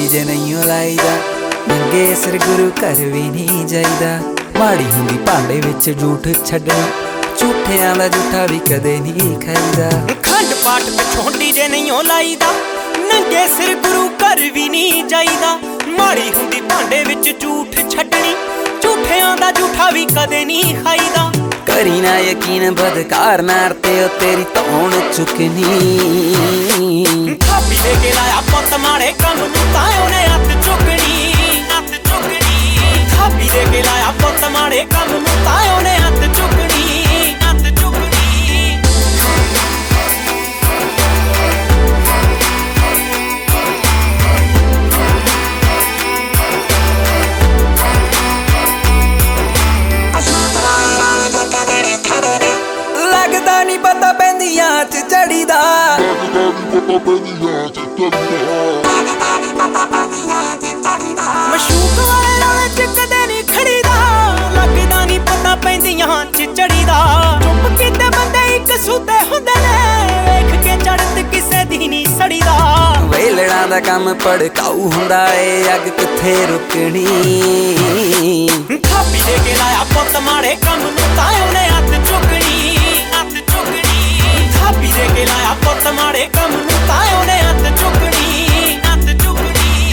ਠੋਡੀ ਜੇ ਨਹੀਂ ਲਾਈਦਾ, ਨੰਗੇ ਸਿਰ ਗੁਰੂ ਘਰ ਵੀ ਨਹੀਂ ਜਾਈਦਾ। ਮਾੜੀ ਹੁੰਦੀ ਭਾਂਡੇ ਵਿੱਚ ਜੂਠ ਛੱਡਣੀ, ਝੂਠਿਆਂ ਦਾ ਜੂਠਾ ਵੀ ਕਦੇ ਨਹੀਂ ਖਾਈਦਾ। ਖੰਡ ਪਾਠ ਤੇ ਠੋਡੀ ਜੇ ਨਹੀਂ ਲਾਈਦਾ, ਨੰਗੇ ਸਿਰ ਗੁਰੂ ਘਰ ਵੀ ਨਹੀਂ ਜਾਈਦਾ। ਮਾੜੀ ਹੁੰਦੀ ਭਾਂਡੇ ਵਿੱਚ ਝੂਠ ਛੱਡਣੀ, ਝੂਠਿਆਂ ਦਾ ਜੂਠਾ ਵੀ ਕਦੇ ਨਹੀਂ ਖਾਈਦਾ। ਕਰੀ ਨਾ ਯਕੀਨ ਬਦਕਾਰ ਨਾਰ ਤੇ ਉਹ ਤੇਰੀ ਧੌਣ ਚੁੱਕਣੀ। ਥਾਪੀ ਦੇ ਕੇ ਲਾਇਆ ਪੁੱਤ ਮਾੜੇ ਕੰਮ ਨੂੰ ਤਾਂ ਉਹਨੇ ਹੱਥ ਚੁੱਕਣੀ, ਹੱਥ ਚੁੱਕਣੀ। ਥਾਪੀ ਦੇ ਕੇ ਲਾਇਆ ਪੁੱਤ ਮਾੜੇ ਕੰਮ ਨੂੰ ਤਾਂ ਉਹਨੇ ਹੱਥ ਚੁੱਕਣੀ, ਹੱਥ ਚੁੱਕਣੀ। ਲੱਗਦਾ ਨੀ ਪਤਾ ਪੈਂਦੀਆਂ ਚ ਚੜੀ ਦਾ, ਮਸ਼ੂਕ ਵਾਲੇ ਰੌਲੇ ਚ ਕਦੇ ਨੀ ਖੜੀਦਾ। ਲੱਗਦਾ ਨੀ ਪਤਾ ਪੈਂਦੀਆਂ ਚ ਚੜੀ ਦਾ। ਚੁੱਪ ਕੀਤੇ ਬੰਦੇ ਇੱਕ ਸੁੱਤੇ ਹੁੰਦੇ ਨੇ, ਵੇਖ ਕੇ ਚੜ੍ਹਤ ਕਿਸੇ ਦੀ ਨੀ ਸੜੀਦਾ। ਵੇਲੜਾਂ ਦਾ ਕੰਮ ਭੜਕਾਊ ਹੁੰਦਾ ਏ, ਅੱਗ ਕਿੱਥੇ ਰੁਕਣੀ। ਥਾਪੀ ਦੇ ਕੇ ਲਾਇਆ ਪੁੱਤ ਮਾੜੇ ਕੰਮ ਨੂੰ ਤਾਂ ਉਹਨੇ ਹੱਥ ਚੁੱਕਣੀ, ਹੱਥ ਚੁੱਕਣੀ। ਥਾਪੀ ਦੇ ਕੇ ਲਾਇਆ ਪੁੱਤ ਮਾੜੇ ਕੰਮ ਨੂੰ ਤਾਂ ਉਹਨੇ ਹੱਥ ਚੁੱਕਣੀ, ਹੱਥ ਚੁੱਕਣੀ।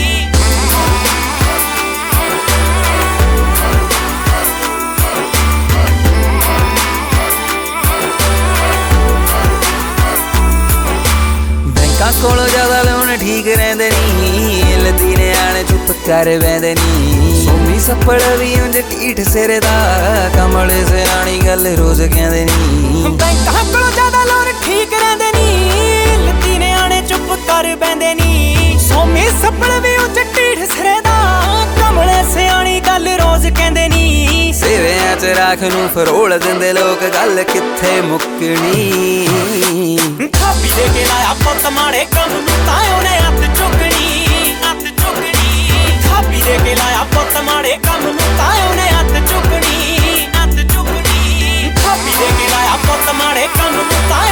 ਬੈਂਕਾਂ ਕੋਲੋਂ ਜ਼ਿਆਦਾ ਲੋਨ ਠੀਕ ਰਹਿੰਦੇ ਨੀ, ਲਤੀਨੇ ਆਣੇ ਚੁੱਪ ਕਰ ਬਹਿੰਦੇ ਨੀ। ਸੋਮੀ ਸੱਪੜ ਵੀ ਉਂਝ ਢੀਠ ਸਿਰ ਦਾ, ਕਮਲੇ ਸਿਆਣੀ ਗੱਲ ਰੋਜ਼ ਕਹਿੰਦੇ ਨੀ। ਬੈਂਕਾਂ ਕੋਲੋਂ ਜ਼ਿਆਦਾ ਲੋਨ ਠੀਕ ਰਹਿੰਦੇ ਨੀ, ਲਤੀਨੇ ਆਣੇ ਚੁੱਪ ਕਰ ਬਹਿੰਦੇ ਨੀ। ਸੋਮੀ ਸੱਪੜ ਵੀ ਉਂਝ ਢੀਠ ਸਿਰ ਦਾ, ਕਮਲੇ ਸਿਆਣੀ ਗੱਲ ਰੋਜ਼ ਕਹਿੰਦੇ ਨੀ। ਸੇਵਿਆਂ ਚ ਰਾਖ ਨੂੰ ਫਰੋਲ ਦਿੰਦੇ ਲੋਕ, ਗੱਲ ਕਿੱਥੇ ਮੁੱਕਣੀ। ਥਾਪੀ ਦੇ ਕੇ ਲਾਇਆ ਪੁੱਤ ਮਾੜੇ ਕੰਮ ਨੂੰ ਤਾਂ ਉਹਨੇ ਹੱਥ ਚੁੱਕਣੀ, ਹੱਥ ਚੁੱਕਣੀ। ਥਾਪੀ ਦੇ ਕੇ ਲਾਇਆ ਪੁੱਤ ਮਾੜੇ ਕੰਮ ਨੂੰ ਤਾਂ ਉਹਨੇ ਹੱਥ ਚੁੱਕਣੀ, ਹੱਥ ਚੁੱਕਣੀ। ਥਾਪੀ ਦੇ ਕੇ ਲਾਇਆ ਪੁੱਤ ਮਾੜੇ ਕੰਮ ਨੂੰ ਤਾਂ